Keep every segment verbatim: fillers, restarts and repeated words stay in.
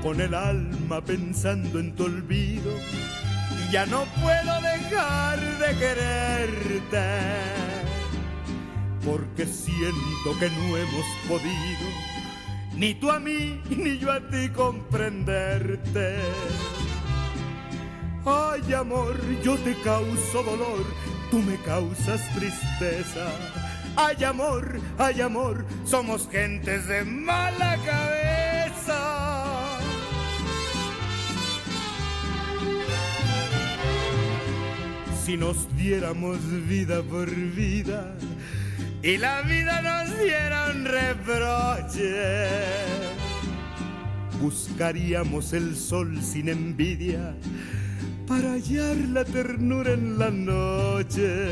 pone el alma pensando en tu olvido y ya no puedo dejar de quererte, porque siento que no hemos podido, ni tú a mí ni yo a ti, comprenderte. Ay, amor, yo te causo dolor, tú me causas tristeza. Ay, amor, ay, amor, somos gentes de mala cabeza. Si nos diéramos vida por vida y la vida nos diera un reproche, buscaríamos el sol sin envidia para hallar la ternura en la noche.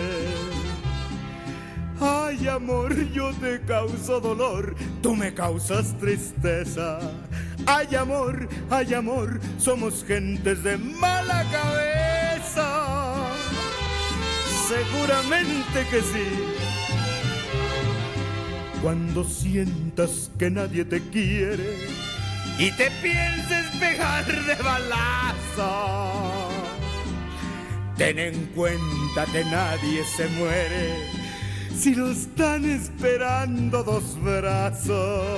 Ay, amor, yo te causo dolor, tú me causas tristeza. Ay, amor, ay, amor, somos gentes de mala cabeza. Seguramente que sí. Cuando sientas que nadie te quiere y te pienses pegar de balazo, ten en cuenta que nadie se muere si lo están esperando dos brazos.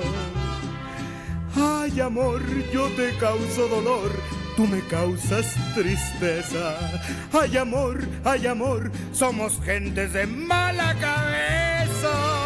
Ay, amor, yo te causo dolor, tú me causas tristeza. Ay, amor, ay, amor, somos gentes de mala cabeza.